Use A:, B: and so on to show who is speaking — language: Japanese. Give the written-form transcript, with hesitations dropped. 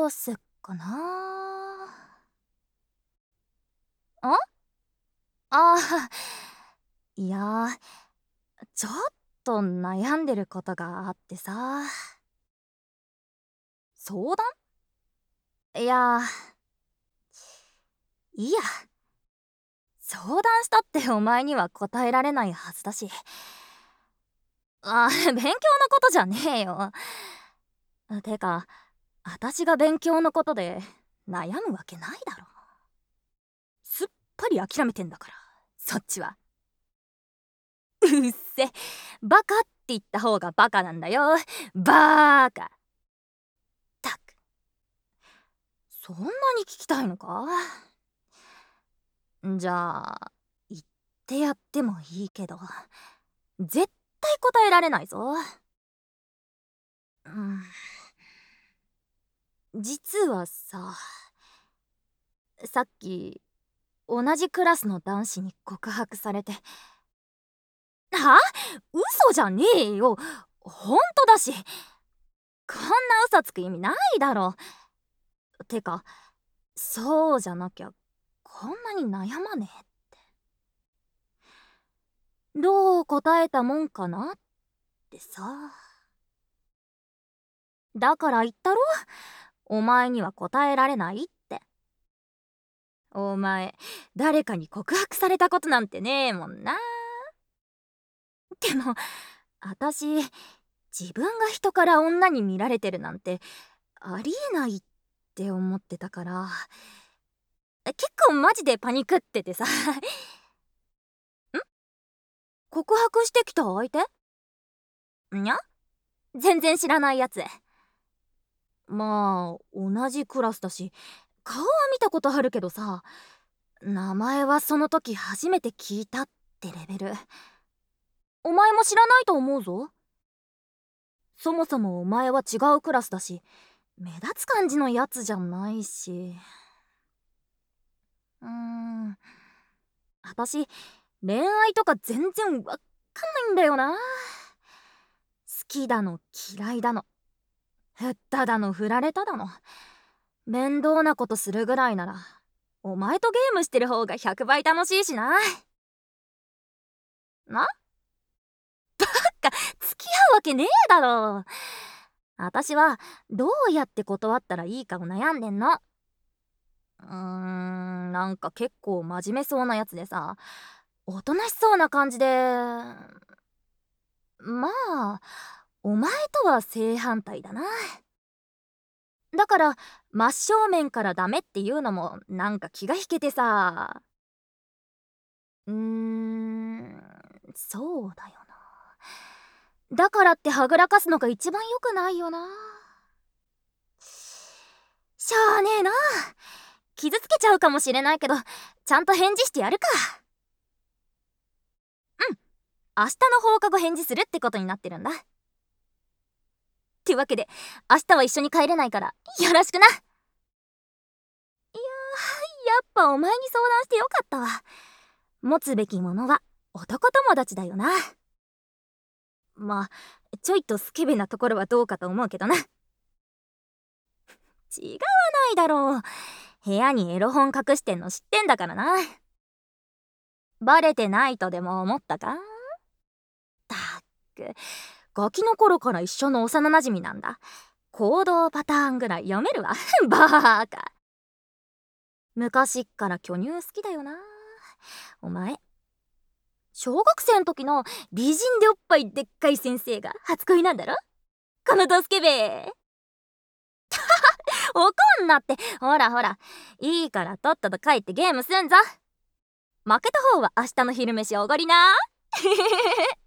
A: どうすっかな。ああー、いやー、ちょっと悩んでることがあってさ。相談？いやいいや。相談したってお前には答えられないはずだし。勉強のことじゃねえよ。てか、私が勉強のことで悩むわけないだろ。すっぱり諦めてんだから、そっちは。うっせ、バカって言った方がバカなんだよ。バーカ。ったく、そんなに聞きたいのか？じゃあ言ってやってもいいけど、絶対答えられないぞ。実はさ、さっき同じクラスの男子に告白されて。は？嘘じゃねえよ、ほんとだし。こんな嘘つく意味ないだろ。てか、そうじゃなきゃこんなに悩まねえって。どう答えたもんかなってさ。だから言ったろ、お前には答えられないって。お前、誰かに告白されたことなんてねえもんな。でも私、自分が人から女に見られてるなんてありえないって思ってたから、結構マジでパニクっててさ。告白してきた相手？にゃ？全然知らないやつ。まあ同じクラスだし、顔は見たことあるけどさ、名前はその時初めて聞いたってレベル。お前も知らないと思うぞ。そもそもお前は違うクラスだし、目立つ感じのやつじゃないし。私、恋愛とか全然わかんないんだよな。好きだの嫌いだの、振っただの振られただの、面倒なことするぐらいならお前とゲームしてる方が100倍楽しいしな。な？付き合うわけねえだろ。私はどうやって断ったらいいかを悩んでんの。なんか結構真面目そうなやつでさ、おとなしそうな感じで、まあお前とは正反対だな。だから真正面からダメっていうのもなんか気が引けてさ。そうだよな。だからってはぐらかすのが一番良くないよな。しゃあねえな。傷つけちゃうかもしれないけど、ちゃんと返事してやるか。明日の放課後返事するってことになってるんだ。ってわけで明日は一緒に帰れないからよろしくな。いややっぱお前に相談してよかったわ。持つべきものは男友達だよな。まあちょいとスケベなところはどうかと思うけどな。違わないだろう。部屋にエロ本隠してんの知ってんだからな。バレてないとでも思ったか？たっく、ガキの頃から一緒の幼なじみなんだ。行動パターンぐらい読めるわ。バーカ。昔っから巨乳好きだよなお前。小学生の時の美人でおっぱいでっかい先生が初恋なんだろ、このドスケベ。怒んなって。ほらほら、いいからとっとと帰ってゲームすんぞ。負けた方は明日の昼飯おごりな。